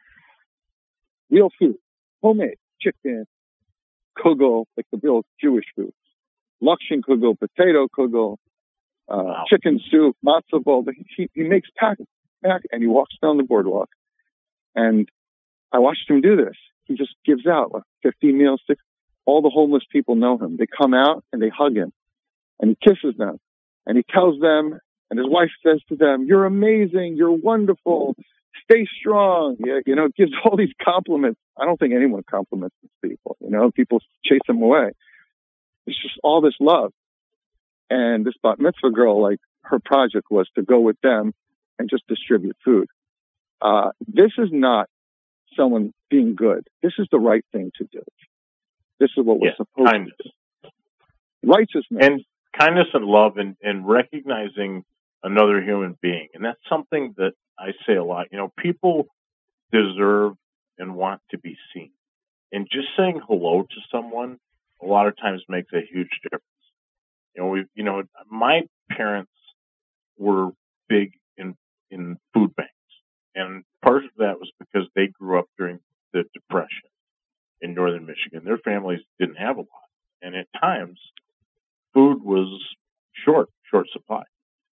real food, homemade, chicken, kugel, like the real Jewish food, lakshin kugel, potato kugel, uh, wow. chicken soup, matzah bowl. He, he makes pack, pack, and he walks down the boardwalk. And I watched him do this. He just gives out like fifteen meals. Six, all the homeless people know him. They come out and they hug him, and he kisses them, and he tells them, and his wife says to them, "You're amazing. You're wonderful. Stay strong." Yeah, you know, gives all these compliments. I don't think anyone compliments these people. You know, people chase them away. It's just all this love. And this bat mitzvah girl, like her project was to go with them and just distribute food. Uh, this is not someone being good. This is the right thing to do. This is what we're yeah, supposed kindness. to do. Righteousness. And kindness and love and, and recognizing another human being. And that's something that I say a lot. You know, people deserve and want to be seen. And just saying hello to someone a lot of times makes a huge difference. You know, we, you know, my parents were big in, in food banks. And part of that was because they grew up during the Depression in northern Michigan. Their families didn't have a lot. And at times, food was short, short supply.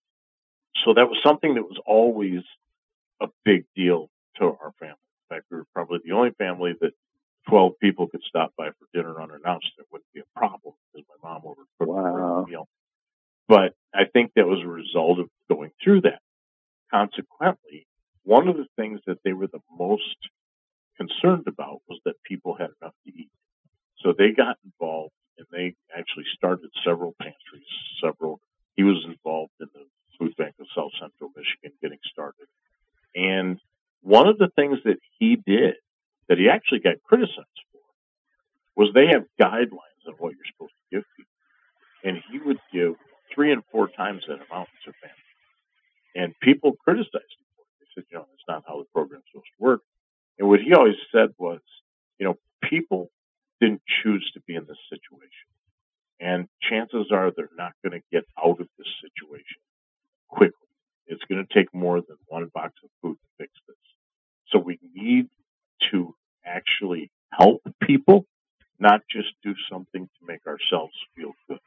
So that was something that was always a big deal to our family. In fact, we were probably the only family that twelve people could stop by for dinner unannounced. It wouldn't be a problem because my mom would cook wow. a meal. But I think that was a result of going through that. Consequently, one of the things that they were the most concerned about was that people had enough to eat. So they got involved, and they actually started several pantries, several. He was involved in the food bank of South Central Michigan getting started. And one of the things that he did that he actually got criticized for was they have guidelines on what you're supposed to give people. And he would give three and four times that amount to families. And people criticized him for it. They said, you know, that's not how the program's supposed to work. And what he always said was, you know, people didn't choose to be in this situation. And chances are they're not going to get out of this situation quickly. It's going to take more than one box of food to fix this. So we need to actually help people, not just do something to make ourselves feel good.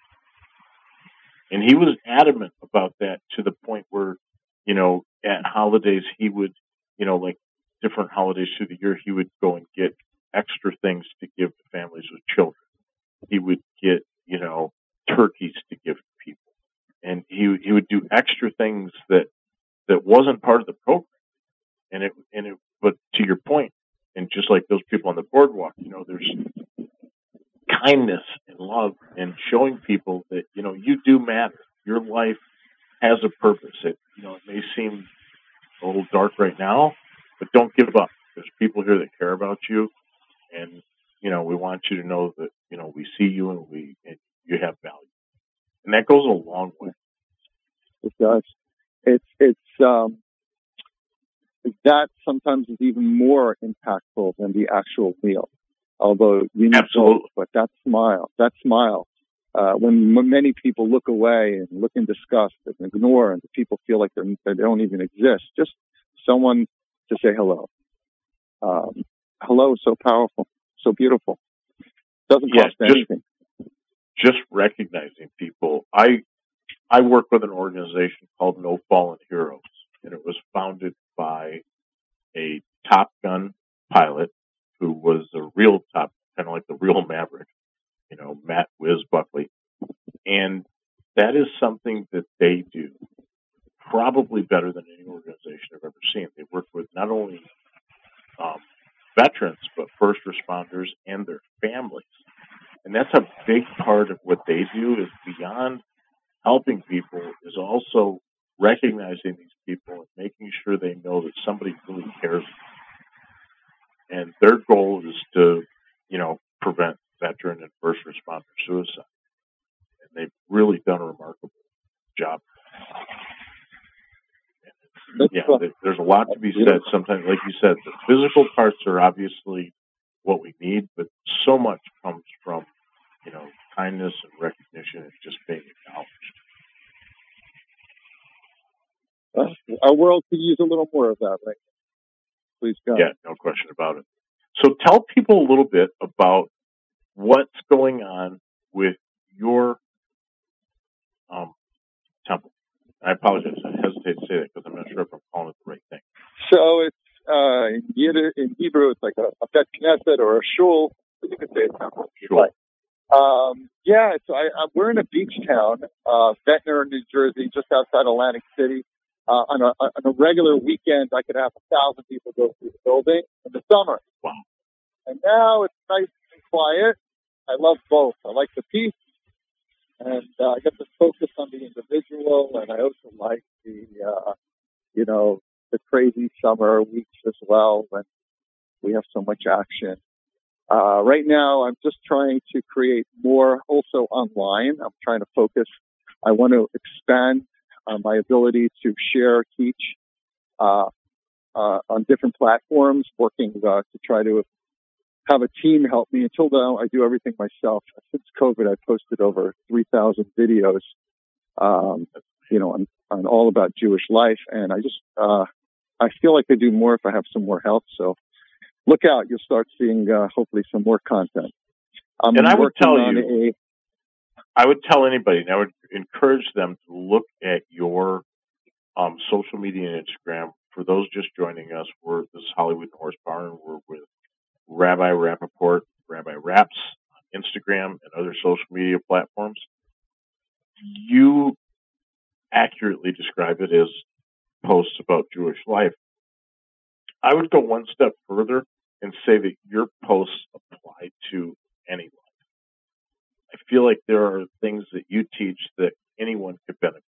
And he was adamant about that to the point where, you know, at holidays, he would, you know, like different holidays through the year, he would go and get extra things to give to families with children. He would get, you know, turkeys to give to people. And he he would do extra things that, that wasn't part of the program. And it, and it, but to your point, and just like those people on the boardwalk, you know, there's kindness and love and showing people that, you know, you do matter. Your life has a purpose. It, you know, it may seem a little dark right now, but don't give up. There's people here that care about you, and, you know, we want you to know that, you know, we see you and we and you have value. And that goes a long way. It does. It's, it's, um, that sometimes is even more impactful than the actual meal. Although you need both, but that smile, that smile, uh, when m- many people look away and look in disgust and ignore, and people feel like they're, they don't even exist, just someone to say hello. Um, hello is so powerful, so beautiful. Doesn't yeah, cost just, anything. Just recognizing people. I I work with an organization called No Fallen Heroes, and it was founded by a Top Gun pilot who was a real top, kind of like the real Maverick, you know, Matt Wiz Buckley. And that is something that they do probably better than any organization I've ever seen. They work with not only um, veterans, but first responders and their families. And that's a big part of what they do, is beyond helping people, is also recognizing these people and making sure they know that somebody really cares. And their goal is to, you know, prevent veteran and first responder suicide. And they've really done a remarkable job. And yeah, there's a lot to be said. Sometimes, like you said, the physical parts are obviously what we need, but so much comes from, you know, kindness and recognition and just being acknowledged. Uh, our world could use a little more of that, right? Please, God. Yeah, no question about it. So tell people a little bit about what's going on with your um, temple. I apologize. I hesitate to say that because I'm not sure if I'm calling it the right thing. So it's uh, in, Yiddish, in Hebrew, it's like a, a Bet Knesset or a shul. You could say a temple. Shul. Um, yeah, so I, I, we're in a beach town, uh, Ventnor, New Jersey, just outside Atlantic City. Uh, on, a, on a regular weekend, I could have a thousand people go through the building in the summer. Wow. And now it's nice and quiet. I love both. I like the peace, and uh, I get to focus on the individual, and I also like the, uh, you know, the crazy summer weeks as well when we have so much action. Uh, right now, I'm just trying to create more also online. I'm trying to focus. I want to expand uh, my ability to share, teach uh, uh, on different platforms, working uh, to try to have a team help me. Until now, I do everything myself. Since COVID, I posted over three thousand videos, um, you know, on, on all about Jewish life. And I just, uh, I feel like I do more if I have some more help. So look out. You'll start seeing, uh, hopefully some more content. I'm and I would tell you, a, I would tell anybody, and I would encourage them to look at your um, social media and Instagram. For those just joining us, we're this is Hollywood and Horsepower, and we're with Rabbi Rappaport, Rabbi Raps on Instagram and other social media platforms. You accurately describe it as posts about Jewish life. I would go one step further and say that your posts apply to any life. I feel like there are things that you teach that anyone could benefit.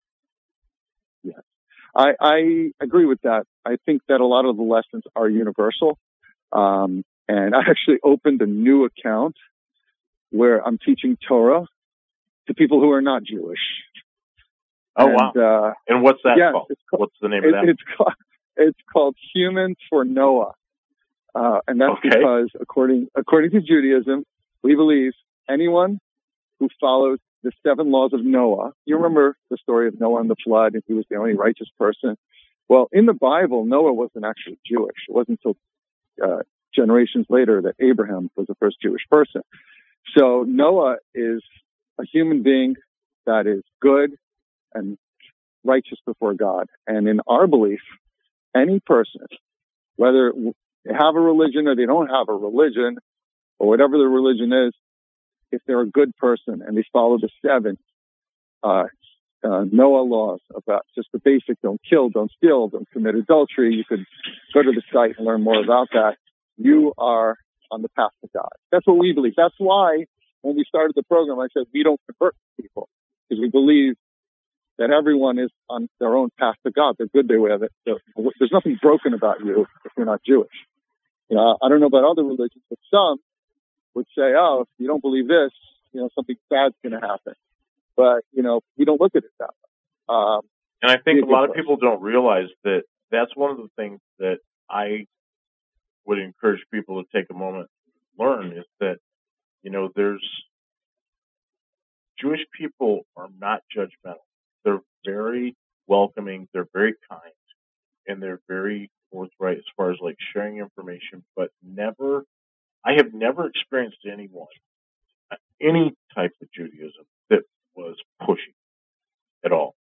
Yes, I, I agree with that. I think that a lot of the lessons are universal. Um, and I actually opened a new account where I'm teaching Torah to people who are not Jewish. Oh, and, wow. Uh, and what's that yes, called? called? What's the name it, of that? It's called, it's called Humans for Noah. Uh, and that's okay. because according, according to Judaism, we believe anyone who follows the seven laws of Noah. You remember the story of Noah and the flood, and he was the only righteous person. Well, in the Bible, Noah wasn't actually Jewish. It wasn't until uh, generations later that Abraham was the first Jewish person. So Noah is a human being that is good and righteous before God. And in our belief, any person, whether they have a religion or they don't have a religion, or whatever the religion is, if they're a good person and they follow the seven uh, uh, Noah laws about just the basic, don't kill, don't steal, don't commit adultery, you could go to the site and learn more about that. You are on the path to God. That's what we believe. That's why when we started the program, I said, we don't convert people because we believe that everyone is on their own path to God. They're good their way of it. There's nothing broken about you if you're not Jewish. You know, I don't know about other religions, but some would say, oh, if you don't believe this, you know, something bad's going to happen. But, you know, we don't look at it that way. Um, and I think a lot of people don't realize that that's one of the things that I would encourage people to take a moment and learn is that, you know, there's Jewish people are not judgmental. They're very welcoming. They're very kind, and they're very forthright as far as like sharing information. But never, I have never experienced anyone, any type of Judaism that was pushy at all.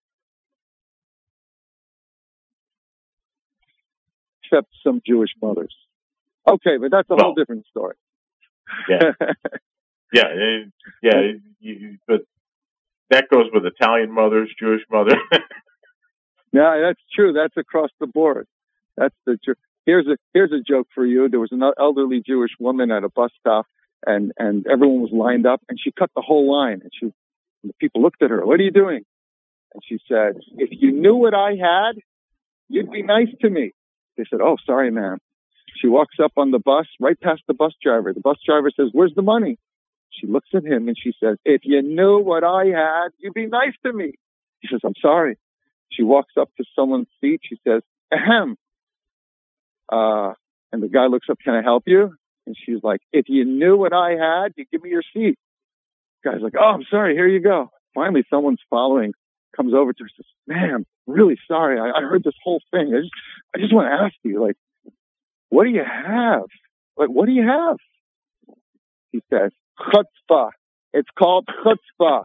Except some Jewish mothers. Okay, but that's a well, whole different story. Yeah, yeah, it, yeah. You, but that goes with Italian mothers, Jewish mothers. Yeah, that's true. That's across the board. That's the truth. Here's a here's a joke for you. There was an elderly Jewish woman at a bus stop, and and everyone was lined up, and she cut the whole line. And she, and the people looked at her. What are you doing? And she said, "If you knew what I had, you'd be nice to me." They said, "Oh, sorry, ma'am." She walks up on the bus, right past the bus driver. The bus driver says, "Where's the money?" She looks at him and she says, "If you knew what I had, you'd be nice to me." He says, "I'm sorry." She walks up to someone's seat. She says, "Ahem." Uh, and the guy looks up, "Can I help you?" And she's like, "If you knew what I had, you'd give me your seat." The guy's like, "Oh, I'm sorry. Here you go." Finally, someone's following, comes over to her and says, "Ma'am, really sorry. I, I heard this whole thing. I just, I just want to ask you, like, what do you have? Like, what do you have?" He says, "Chutzpah. It's called chutzpah."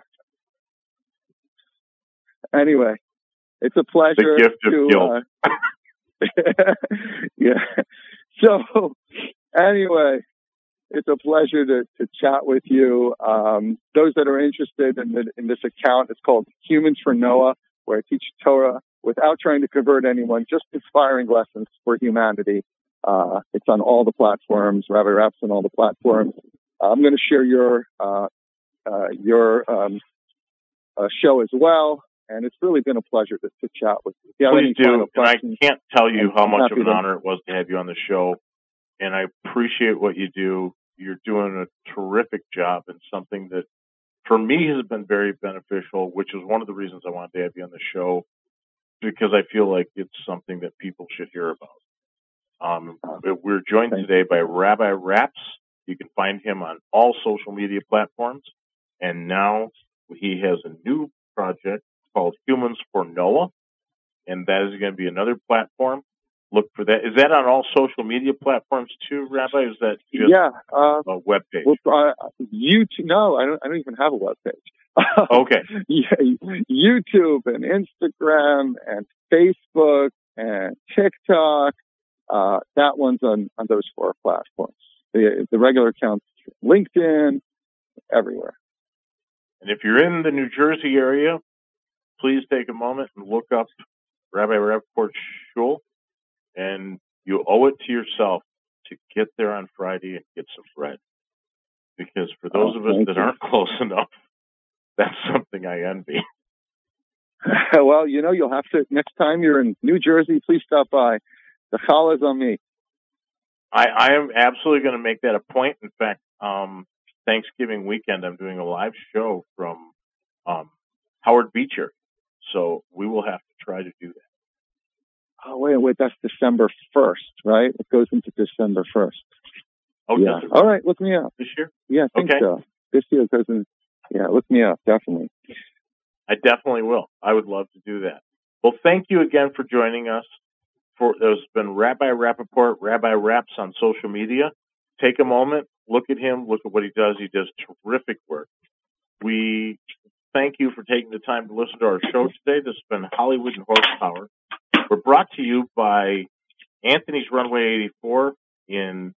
Anyway, it's a pleasure. The gift of to, guilt. Uh, yeah. So, anyway, it's a pleasure to, to chat with you. Um, those that are interested in, the, in this account, it's called Humans for Noah, where I teach Torah without trying to convert anyone, just inspiring lessons for humanity. Uh, it's on all the platforms, Rabbi Rapp's on all the platforms. Uh, I'm going to share your uh, uh, your um, uh, show as well, and it's really been a pleasure to, to chat with you. If you have Please any do, and I can't tell you how I'm much of an to... honor it was to have you on the show, and I appreciate what you do. You're doing a terrific job, and something that, for me, has been very beneficial, which is one of the reasons I wanted to have you on the show, because I feel like it's something that people should hear about. Um, we're joined today by Rabbi Rapp's. You can find him on all social media platforms. And now he has a new project called Humans for Noah. And that is going to be another platform. Look for that. Is that on all social media platforms too, Rabbi? Is that just yeah, uh, a web page? Well, uh, YouTube, no, I don't, I don't even have a web page. Okay. Yeah, YouTube and Instagram and Facebook and TikTok. Uh, that one's on, on those four platforms. The, the regular accounts, LinkedIn, everywhere. And if you're in the New Jersey area, please take a moment and look up Rabbi Rappaport Shul, and you owe it to yourself to get there on Friday and get some bread. Because for those oh, of us that you. aren't close enough, that's something I envy. Well, you know, you'll have to, next time you're in New Jersey, please stop by. The challah is on me. I, I am absolutely going to make that a point. In fact, um, Thanksgiving weekend, I'm doing a live show from um, Howard Beecher. So we will have to try to do that. Oh, wait, wait, that's December first, right? It goes into December first. Oh, yeah. All right, look me up. This year? Yeah, I think okay. so. This year it goes in, yeah, look me up, definitely. I definitely will. I would love to do that. Well, thank you again for joining us. For, there's been Rabbi Rappaport, Rabbi Rapp's on social media. Take a moment, look at him, look at what he does. He does terrific work. We thank you for taking the time to listen to our show today. This has been Hollywood and Horsepower. We're brought to you by Anthony's Runway eighty-four in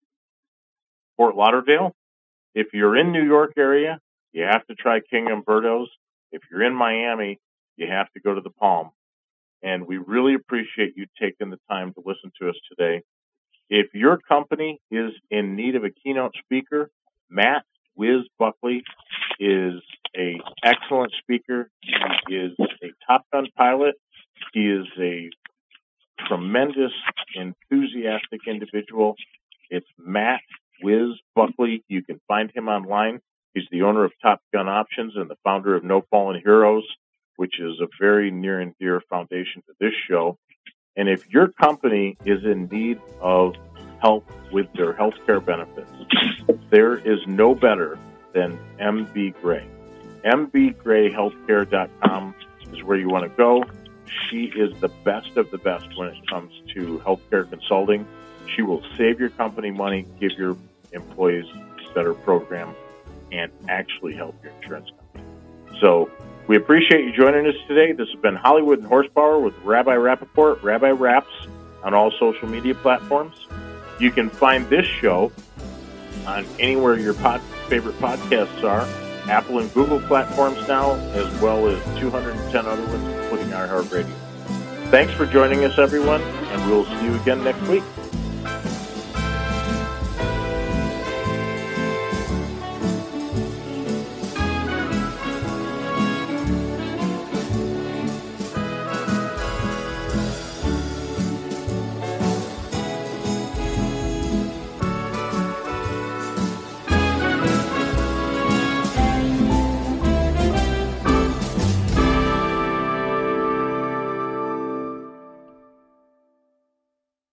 Fort Lauderdale. If you're in New York area, you have to try King Umberto's. If you're in Miami, you have to go to the Palm. And we really appreciate you taking the time to listen to us today. If your company is in need of a keynote speaker, Matt Wiz Buckley is an excellent speaker. He is a Top Gun pilot. He is a tremendous, enthusiastic individual. It's Matt Wiz Buckley. You can find him online. He's the owner of Top Gun Options and the founder of No Fallen Heroes, which is a very near and dear foundation to this show. And if your company is in need of help with their healthcare benefits, there is no better than M B Gray. M B Gray Healthcare dot com is where you want to go. She is the best of the best when it comes to healthcare consulting. She will save your company money, give your employees a better program, and actually help your insurance company. So we appreciate you joining us today. This has been Hollywood and Horsepower with Rabbi Rappaport, Rabbi Raps, on all social media platforms. You can find this show on anywhere your pod, favorite podcasts are, Apple and Google platforms now, as well as two hundred ten other ones, including iHeartRadio. Thanks for joining us, everyone, and we'll see you again next week.